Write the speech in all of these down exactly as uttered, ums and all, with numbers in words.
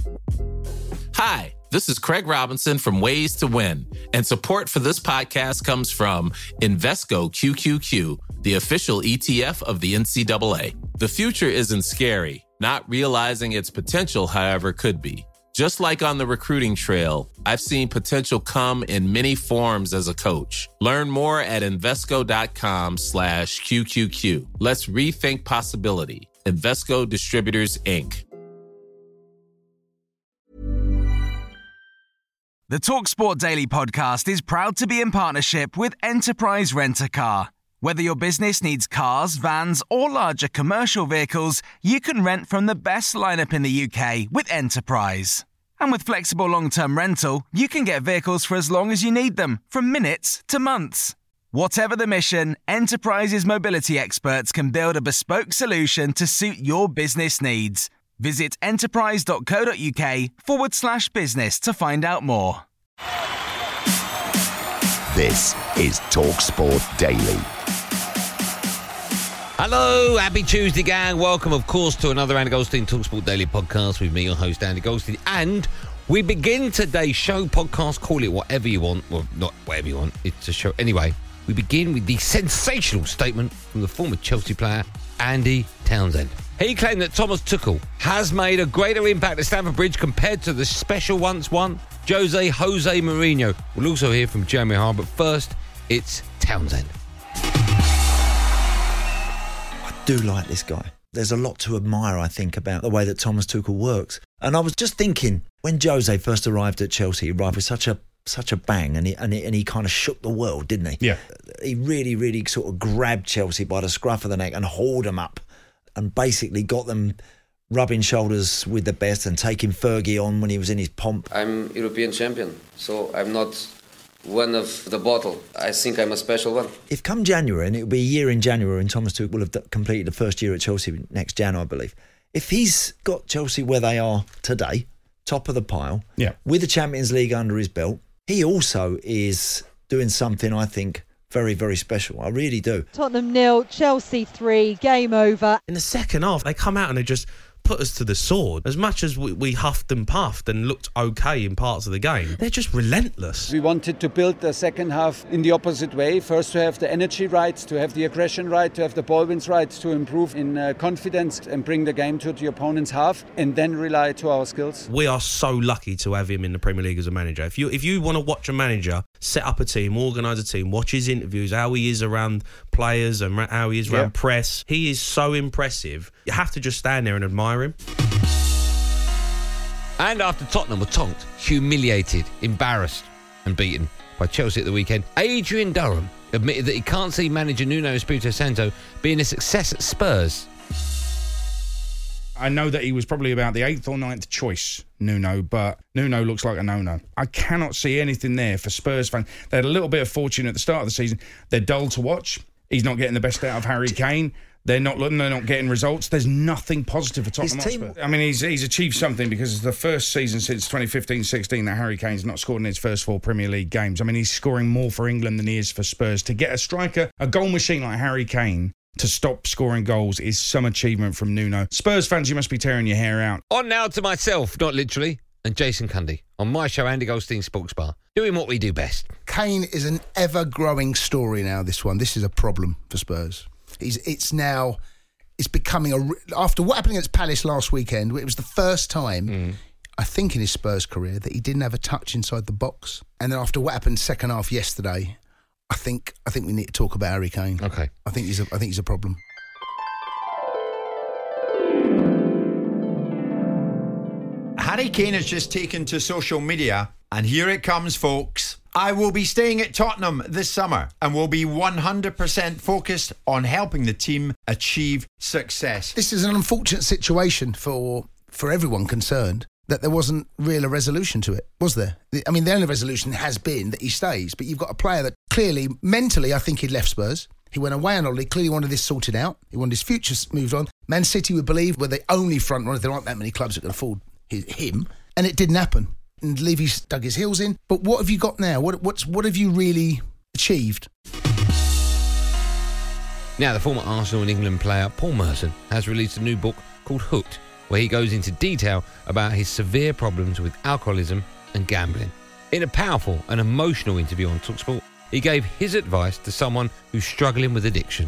Hi, this is Craig Robinson from Ways to Win, and support for this podcast comes from Invesco Q Q Q, the official E T F of the N C double A. The future isn't scary. Not realizing its potential, however, could be. Just like on the recruiting trail, I've seen potential come in many forms as a coach. Learn more at Invesco.com slash QQQ. Let's rethink possibility. Invesco Distributors, Incorporated. The TalkSport Daily podcast is proud to be in partnership with Enterprise Rent-A-Car. Whether your business needs cars, vans, or larger commercial vehicles, you can rent from the best lineup in the U K with Enterprise. And with flexible long-term rental, you can get vehicles for as long as you need them, from minutes to months. Whatever the mission, Enterprise's mobility experts can build a bespoke solution to suit your business needs. Visit enterprise.co.uk forward slash business to find out more. This is TalkSport Daily. Hello, happy Tuesday, gang. Welcome, of course, to another Andy Goldstein TalkSport Daily podcast with me, your host, Andy Goldstein. And we begin today's show, podcast, call it whatever you want. Well, not whatever you want. It's a show. Anyway, we begin with the sensational statement from the former Chelsea player, Andy Townsend. He claimed that Thomas Tuchel has made a greater impact at Stamford Bridge compared to the special once one, Jose Jose Mourinho. We'll also hear from Jeremy Hart, but first, it's Townsend. I do like this guy. There's a lot to admire, I think, about the way that Thomas Tuchel works. And I was just thinking, when Jose first arrived at Chelsea, he arrived with such a such a bang, and he, and he, and he kind of shook the world, didn't he? Yeah. He really, really sort of grabbed Chelsea by the scruff of the neck and hauled them up, and basically got them rubbing shoulders with the best and taking Fergie on when he was in his pomp. I'm European champion, so I'm not one of the bottle. I think I'm a special one. If come January, and it'll be a year in January, and Thomas Tuchel will have d- completed the first year at Chelsea next January, I believe. If he's got Chelsea where they are today, top of the pile, yeah, with the Champions League under his belt, he also is doing something, I think, very, very special. I really do. Tottenham nil, Chelsea three, game over. In the second half, they come out and they just put us to the sword. As much as we, we huffed and puffed and looked okay in parts of the game, they're just relentless. We wanted to build the second half in the opposite way. First, to have the energy right, to have the aggression right, to have the ball wins right, to improve in uh, confidence and bring the game to the opponent's half, and then rely to our skills. We are so lucky to have him in the Premier League as a manager. If you if you want to watch a manager set up a team, organise a team, watch his interviews, how he is around players and how he is around yeah. press, he is so impressive. You have to just stand there and admire him. And after Tottenham were tonked, humiliated, embarrassed and beaten by Chelsea at the weekend, Adrian Durham admitted that he can't see manager Nuno Espirito Santo being a success at Spurs. I know that he was probably about the eighth or ninth choice, Nuno, but Nuno looks like a no-no. I cannot see anything there for Spurs fans. They had a little bit of fortune at the start of the season. They're dull to watch. He's not getting the best out of Harry Kane. They're not they're not getting results. There's nothing positive for Tottenham Hotspur. I mean, he's he's achieved something because it's the first season since twenty fifteen sixteen that Harry Kane's not scored in his first four Premier League games. I mean, he's scoring more for England than he is for Spurs. To get a striker, a goal machine like Harry Kane, to stop scoring goals is some achievement from Nuno. Spurs fans, you must be tearing your hair out. On now to myself, not literally, and Jason Cundy on my show, Andy Goldstein Sports Bar, doing what we do best. Kane is an ever-growing story now, this one. This is a problem for Spurs. He's, it's now... It's becoming a... After what happened against Palace last weekend, it was the first time, mm. I think, in his Spurs career that he didn't have a touch inside the box. And then after what happened second half yesterday, I think I think we need to talk about Harry Kane. Okay. I think he's a, I think he's a problem. Harry Kane has just taken to social media, and here it comes, folks. I will be staying at Tottenham this summer and will be one hundred percent focused on helping the team achieve success. This is an unfortunate situation for for everyone concerned, that there wasn't real a resolution to it, was there? I mean, the only resolution has been that he stays, but you've got a player that clearly, mentally, I think he'd left Spurs. He went away on holiday, clearly wanted this sorted out. He wanted his future moved on. Man City, we believe, were the only front runners. There aren't that many clubs that can afford him, and it didn't happen. And Levy's dug his heels in. But what have you got now? What what's what have you really achieved? Now, the former Arsenal and England player Paul Merson has released a new book called Hooked, where he goes into detail about his severe problems with alcoholism and gambling. In a powerful and emotional interview on TalkSport, he gave his advice to someone who's struggling with addiction.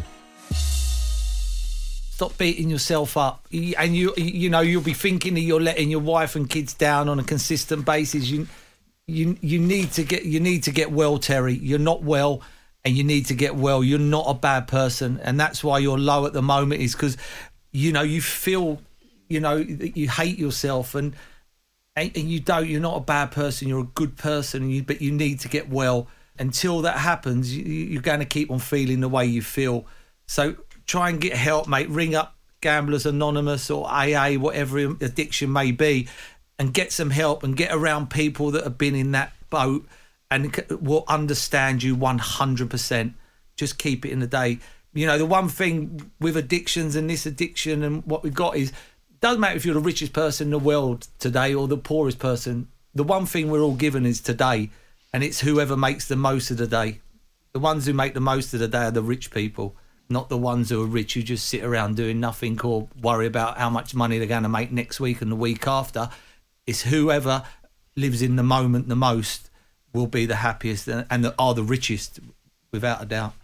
Stop beating yourself up, and you you know you'll be thinking that you're letting your wife and kids down on a consistent basis. You you you need to get you need to get well, Terry. You're not well, and you need to get well. You're not a bad person, and that's why you're low at the moment. Is because you know you feel you know that you hate yourself, and and you don't. You're not a bad person. You're a good person, and you, but you need to get well. Until that happens, you, you're going to keep on feeling the way you feel. So. Try and get help, mate. Ring up Gamblers Anonymous or A A, whatever addiction may be, and get some help and get around people that have been in that boat and will understand you one hundred percent. Just keep it in the day. You know, the one thing with addictions and this addiction and what we've got is, it doesn't matter if you're the richest person in the world today or the poorest person. The one thing we're all given is today, and it's whoever makes the most of the day. The ones who make the most of the day are the rich people. Not the ones who are rich who just sit around doing nothing or worry about how much money they're going to make next week and the week after. It's whoever lives in the moment the most will be the happiest and are the richest, without a doubt.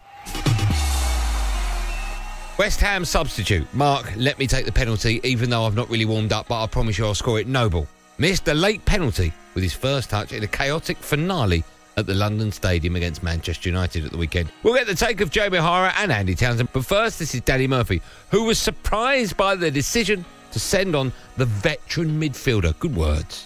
West Ham substitute Mark let me take the penalty, even though I've not really warmed up, but I promise you I'll score it noble. Missed a late penalty with his first touch in a chaotic finale at the London Stadium against Manchester United at the weekend. We'll get the take of Jamie O'Hara and Andy Townsend, but first this is Danny Murphy, who was surprised by the decision to send on the veteran midfielder. Good words.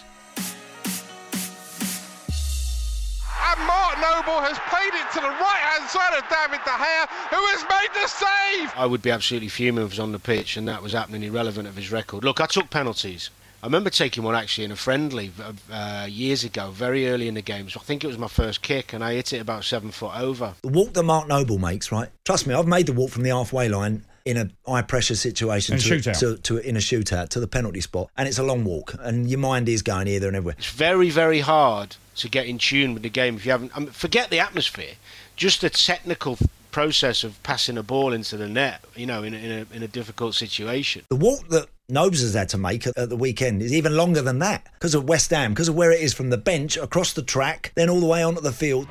And Mark Noble has played it to the right-hand side of David De Gea, who has made the save! I would be absolutely fuming if he was on the pitch and that was happening irrelevant of his record. Look, I took penalties. I remember taking one actually in a friendly uh, years ago, very early in the game. So I think it was my first kick, and I hit it about seven foot over. The walk that Mark Noble makes, right? Trust me, I've made the walk from the halfway line in a high pressure situation to, to, to in a shootout to the penalty spot, and it's a long walk, and your mind is going here, there, and everywhere. It's very, very hard to get in tune with the game if you haven't. I mean, forget the atmosphere, just the technical process of passing a ball into the net, you know, in a, in a, in a difficult situation. The walk that Nobes has had to make at, at the weekend is even longer than that because of West Ham, because of where it is from the bench across the track, then all the way onto the field.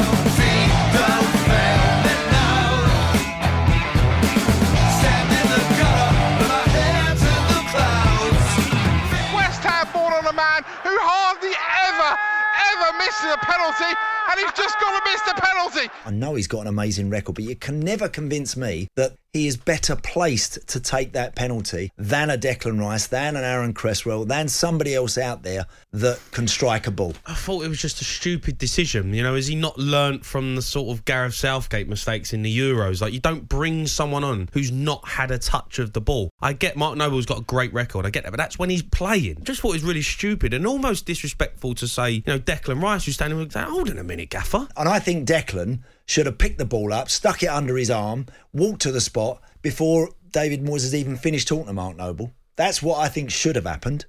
West Ham ball on a man who hardly ever, ever misses a penalty, and he's just got to miss the penalty. I know he's got an amazing record, but you can never convince me that he is better placed to take that penalty than a Declan Rice, than an Aaron Cresswell, than somebody else out there that can strike a ball. I thought it was just a stupid decision. You know, has he not learnt from the sort of Gareth Southgate mistakes in the Euros? Like, you don't bring someone on who's not had a touch of the ball. I get Mark Noble's got a great record, I get that, but that's when he's playing. I just thought it was really stupid and almost disrespectful to say, you know, Declan Rice, who's standing there saying, hold on a minute, Gaffer. And I think Declan should have picked the ball up, stuck it under his arm, walked to the spot before David Moyes has even finished talking to Mark Noble. That's what I think should have happened.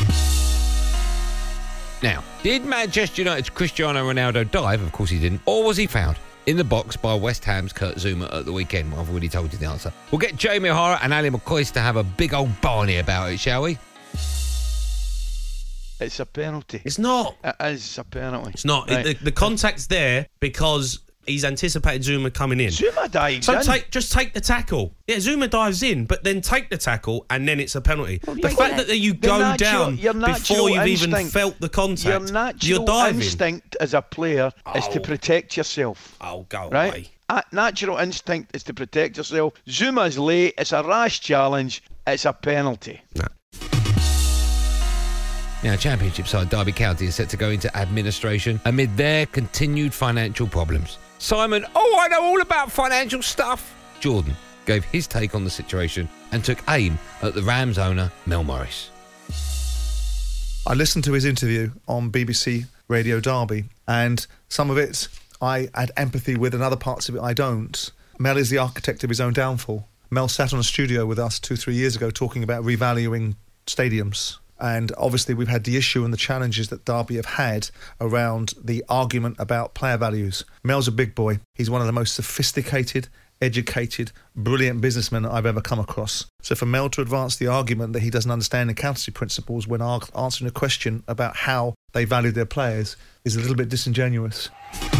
Now, did Manchester United's Cristiano Ronaldo dive? Of course he didn't. Or was he found in the box by West Ham's Kurt Zuma at the weekend? Well, I've already told you the answer. We'll get Jamie O'Hara and Ali McCoist to have a big old barney about it, shall we? It's a penalty. It's not. It is a penalty. It's not. Right. The, the contact's there because he's anticipated Zuma coming in. Zuma dives so in. take, just take the tackle. Yeah, Zuma dives in, but then take the tackle and then it's a penalty. Well, the fact that you go natural, down before you've instinct, even felt the contact, your natural you're diving. instinct as a player oh. is to protect yourself. Oh, go right? away. A natural instinct is to protect yourself. Zuma's late. It's a rash challenge. It's a penalty. Nah. Now, Championship side Derby County is set to go into administration amid their continued financial problems. Simon, oh, I know all about financial stuff. Jordan gave his take on the situation and took aim at the Rams owner, Mel Morris. I listened to his interview on B B C Radio Derby, and some of it I had empathy with and other parts of it I don't. Mel is the architect of his own downfall. Mel sat on a studio with us two, three years ago talking about revaluing stadiums. And obviously we've had the issue and the challenges that Derby have had around the argument about player values. Mel's a big boy. He's one of the most sophisticated, educated, brilliant businessmen that I've ever come across. So for Mel to advance the argument that he doesn't understand accountancy principles when answering a question about how they value their players is a little bit disingenuous.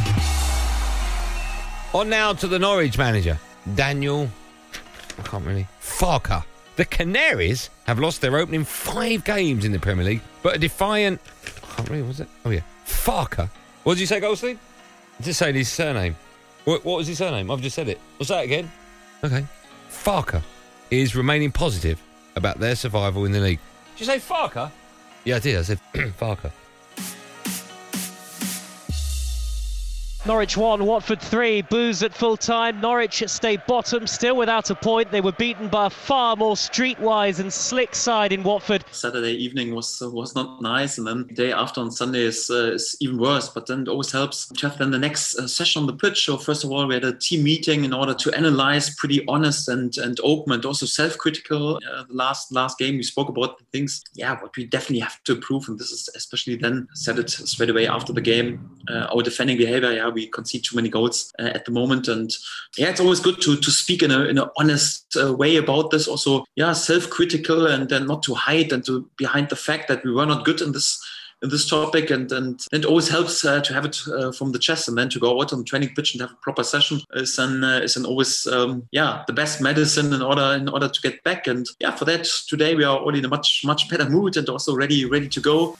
On now to the Norwich manager, Daniel, I can't really, Farke. The Canaries have lost their opening five games in the Premier League, but a defiant, I can't really, was it? Oh yeah, Farke. What did you say, Goldstein? Just say his surname. What, what was his surname? I've just said it. What's that again? Okay. Farke is remaining positive about their survival in the league. Did you say Farke? Yeah, I did. I said Farke. Norwich one, Watford three, booze at full time. Norwich stay bottom, still without a point. They were beaten by a far more streetwise and slick side in Watford. Saturday evening was uh, was not nice, and then the day after on Sunday is, uh, is even worse. But then it always helps to have then the next uh, session on the pitch. So first of all, we had a team meeting in order to analyze, pretty honest and, and open, and also self-critical. Uh, the last last game we spoke about the things, yeah, what we definitely have to improve, and this is especially then said it straight away after the game. Uh, our defending behavior, yeah. We concede too many goals uh, at the moment, and yeah, it's always good to to speak in a in an honest uh, way about this. Also, yeah, self-critical, and then not to hide and to behind the fact that we were not good in this in this topic, and and, and it always helps uh, to have it uh, from the chest, and then to go out on the training pitch and have a proper session is an uh, is an always um, yeah the best medicine in order in order to get back. And yeah, for that today we are already in a much much better mood and also ready ready to go.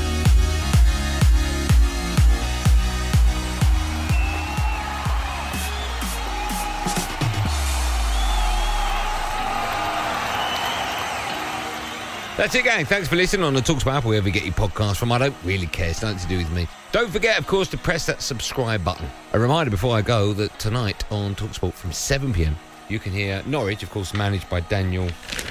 That's it, gang. Thanks for listening on the TalkSport app, wherever you get your podcast from. I don't really care. It's nothing to do with me. Don't forget, of course, to press that subscribe button. A reminder before I go that tonight on TalkSport from seven p.m, you can hear Norwich, of course, managed by Daniel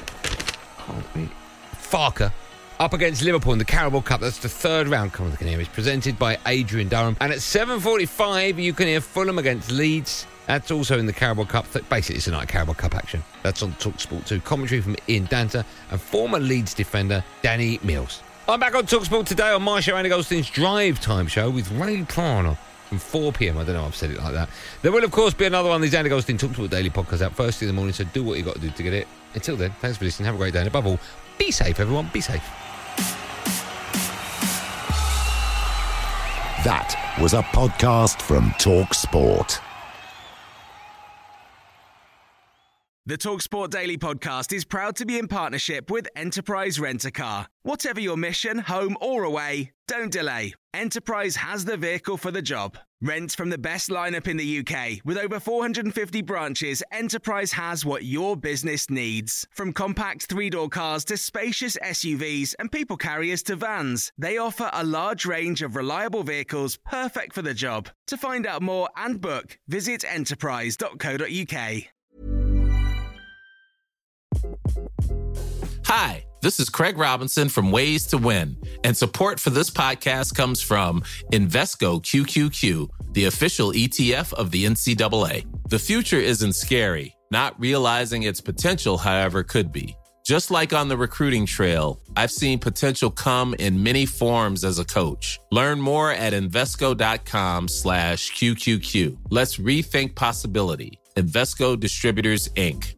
Farke, up against Liverpool in the Carabao Cup. That's the third round, come on the Canaries, presented by Adrian Durham. And at seven forty-five, you can hear Fulham against Leeds. That's also in the Carabao Cup. Basically, it's a night of Carabao Cup action. That's on TalkSport too. Commentary from Ian Danter and former Leeds defender Danny Mills. I'm back on TalkSport today on my show, Andy Goldstein's Drive Time Show with Ray Parner from four p.m. I don't know if I've said it like that. There will, of course, be another one of these Andy Goldstein TalkSport Daily podcasts out first thing in the morning, so do what you got to do to get it. Until then, thanks for listening. Have a great day. And above all, be safe, everyone. Be safe. That was a podcast from TalkSport. The TalkSport Daily Podcast is proud to be in partnership with Enterprise Rent-A-Car. Whatever your mission, home or away, don't delay. Enterprise has the vehicle for the job. Rent from the best lineup in the U K. With over four hundred fifty branches, Enterprise has what your business needs. From compact three-door cars to spacious S U Vs and people carriers to vans, they offer a large range of reliable vehicles perfect for the job. To find out more and book, visit enterprise dot co dot uk. Hi, this is Craig Robinson from Ways to Win, and support for this podcast comes from Invesco Q Q Q, the official E T F of the N C double A. The future isn't scary. Not realizing its potential, however, could be. Just like on the recruiting trail, I've seen potential come in many forms as a coach. Learn more at Invesco.com slash QQQ. Let's rethink possibility. Invesco Distributors, Incorporated.